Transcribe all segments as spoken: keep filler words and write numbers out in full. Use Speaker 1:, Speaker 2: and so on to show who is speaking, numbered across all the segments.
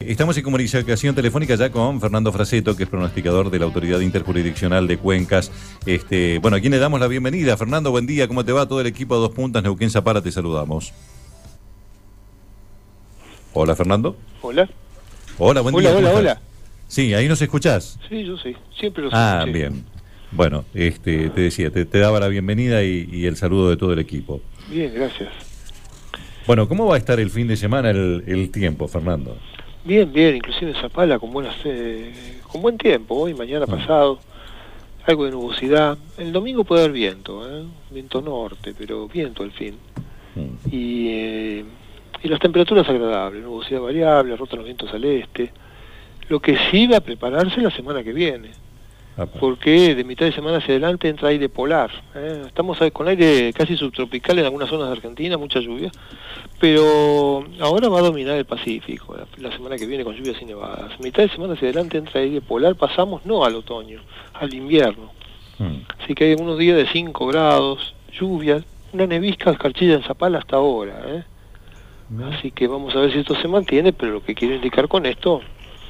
Speaker 1: estamos en comunicación telefónica ya con Fernando Fraseto, que es pronosticador de la Autoridad Interjurisdiccional de Cuencas. Este, bueno, a quien le damos la bienvenida. Fernando, buen día, ¿cómo te va? Todo el equipo de Dos Puntas, Neuquén Zapala, te saludamos. Hola, Fernando.
Speaker 2: Hola.
Speaker 1: Hola, buen
Speaker 2: hola,
Speaker 1: día.
Speaker 2: Hola, hola, hola.
Speaker 1: Sí, ahí nos escuchás.
Speaker 2: Sí, yo sí, siempre lo
Speaker 1: Ah,
Speaker 2: escuché.
Speaker 1: bien. Bueno, este, te decía, te, te daba la bienvenida y, y el saludo de todo el equipo.
Speaker 2: Bien, gracias.
Speaker 1: Bueno, ¿cómo va a estar el fin de semana el, el tiempo, Fernando?
Speaker 2: Bien, bien, inclusive en Zapala con buenas, eh, con buen tiempo, hoy, mañana,
Speaker 1: Mm.
Speaker 2: pasado, algo de nubosidad. El domingo puede haber viento, ¿eh? Viento norte, pero viento al fin.
Speaker 1: Mm.
Speaker 2: Y, eh, y las temperaturas agradables, nubosidad variable, rotan los vientos al este. Lo que sí va a prepararse la semana que viene,
Speaker 1: Apa.
Speaker 2: porque de mitad de semana hacia adelante entra aire polar. ¿eh? Estamos con aire casi subtropical en algunas zonas de Argentina, mucha lluvia, pero ahora va a dominar el Pacífico, la, la semana que viene con lluvias y nevadas. Mitad de semana hacia adelante entra aire polar, pasamos no al otoño, al invierno.
Speaker 1: Mm.
Speaker 2: Así que hay algunos días de cinco grados, lluvias, una nevisca escarchilla en Zapala hasta ahora. ¿eh? Así que vamos a ver si esto se mantiene, pero lo que quiero indicar con esto,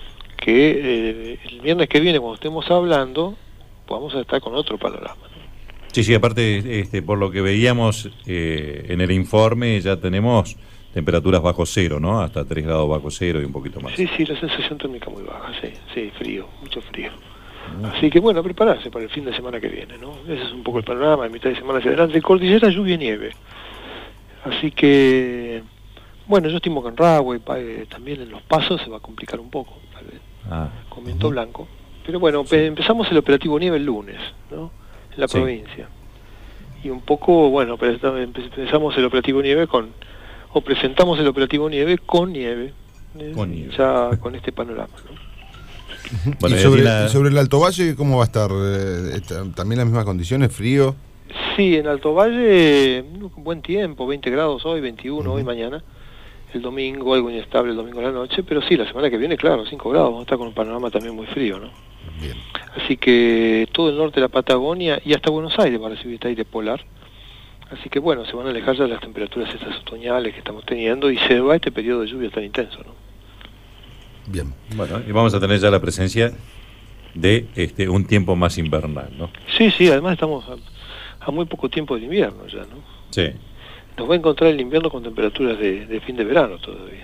Speaker 2: que eh, el viernes que viene, cuando estemos hablando, vamos a estar con otro panorama, ¿no?
Speaker 1: Sí, sí, aparte, este, por lo que veíamos eh, en el informe, ya tenemos temperaturas bajo cero, ¿no? Hasta tres grados bajo cero y un poquito más.
Speaker 2: Sí, sí, la sensación térmica muy baja, sí, sí, frío, mucho frío. Así que bueno, prepararse para el fin de semana que viene, ¿no? Ese es un poco el panorama, de mitad de semana hacia adelante. Cordillera, lluvia y nieve. Así que, bueno, yo estimo que en Rahue, eh, también en Los Pasos se va a complicar un poco, tal vez,
Speaker 1: Ah.
Speaker 2: con viento
Speaker 1: Uh-huh.
Speaker 2: blanco. Pero bueno,
Speaker 1: Sí.
Speaker 2: empezamos el operativo nieve el lunes, ¿no? En la
Speaker 1: Sí.
Speaker 2: provincia. Y un poco, bueno, empezamos el operativo nieve con, o presentamos el operativo nieve con nieve, ¿eh?
Speaker 1: Con nieve.
Speaker 2: Ya con este panorama, ¿no?
Speaker 1: Bueno,
Speaker 3: y,
Speaker 1: y
Speaker 3: sobre,
Speaker 1: la...
Speaker 3: y sobre el Alto Valle, ¿cómo va a estar? Eh, está- ¿También las mismas condiciones? ¿Frío?
Speaker 2: Sí, en Alto Valle, con buen tiempo, veinte grados hoy, veintiuno
Speaker 3: Uh-huh.
Speaker 2: hoy, mañana. El domingo, algo inestable el domingo a la noche, pero sí, la semana que viene, claro, cinco grados, vamos a estar con un panorama también muy frío, ¿no?
Speaker 3: Bien.
Speaker 2: Así que todo el norte de la Patagonia y hasta Buenos Aires va a recibir este aire polar. Así que bueno, se van a alejar ya las temperaturas estas otoñales que estamos teniendo y se va este periodo de lluvia tan intenso, ¿no?
Speaker 3: Bien.
Speaker 1: Bueno, y vamos a tener ya la presencia de este un tiempo más invernal, ¿no?
Speaker 2: Sí, sí, además estamos a, a muy poco tiempo del invierno ya, ¿no?
Speaker 1: Sí.
Speaker 2: Nos va a encontrar el invierno con temperaturas de, de fin de verano todavía.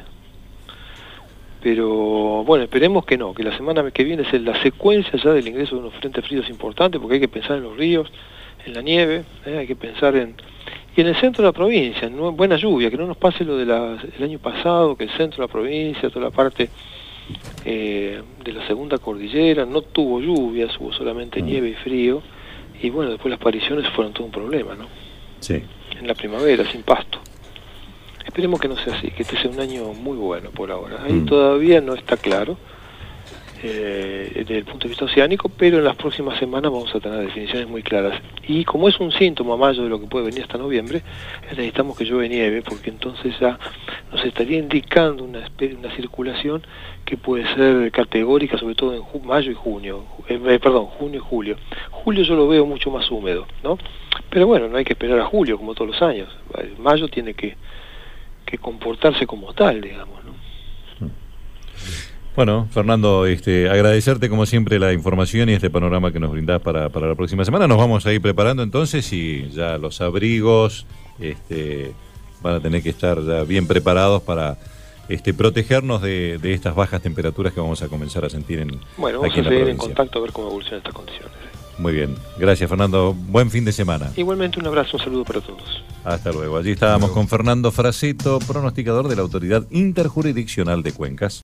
Speaker 2: Pero bueno, esperemos que no, que la semana que viene es la secuencia ya del ingreso de unos frentes fríos importantes, porque hay que pensar en los ríos, en la nieve, ¿eh? Hay que pensar en... Y en el centro de la provincia, en buena lluvia, que no nos pase lo del año pasado, que el centro de la provincia, toda la parte eh, de la segunda cordillera, no tuvo lluvias, hubo solamente
Speaker 1: Mm.
Speaker 2: nieve y frío, y bueno, después las apariciones fueron todo un problema, ¿no?
Speaker 1: Sí.
Speaker 2: En la primavera, sin pasto. Esperemos que no sea así, que este sea un año muy bueno por ahora. Ahí
Speaker 1: Mm.
Speaker 2: todavía no está claro eh, desde el punto de vista oceánico, pero en las próximas semanas vamos a tener definiciones muy claras. Y como es un síntoma mayo de lo que puede venir hasta noviembre, necesitamos que llueve nieve, porque entonces ya nos estaría indicando una, espe- una circulación que puede ser categórica, sobre todo en ju- mayo y junio, eh, eh, perdón, junio y julio. Julio yo lo veo mucho más húmedo, ¿no? Pero bueno, no hay que esperar a julio como todos los años. Mayo tiene que, que comportarse como tal, digamos, ¿no?
Speaker 1: Bueno, Fernando, este, agradecerte como siempre la información y este panorama que nos brindás para, para la próxima semana. Nos vamos a ir preparando entonces y ya los abrigos este, van a tener que estar ya bien preparados para este, protegernos de, de estas bajas temperaturas que vamos a comenzar a sentir en,
Speaker 2: Bueno, vamos
Speaker 1: aquí
Speaker 2: a
Speaker 1: en la
Speaker 2: seguir en
Speaker 1: provincia.
Speaker 2: contacto a ver cómo evolucionan estas condiciones.
Speaker 1: Muy bien, gracias Fernando, buen fin de semana.
Speaker 2: Igualmente un abrazo, un saludo para todos.
Speaker 1: Hasta luego. Allí estábamos con Fernando Fraseto, pronosticador de la Autoridad Interjurisdiccional de Cuencas.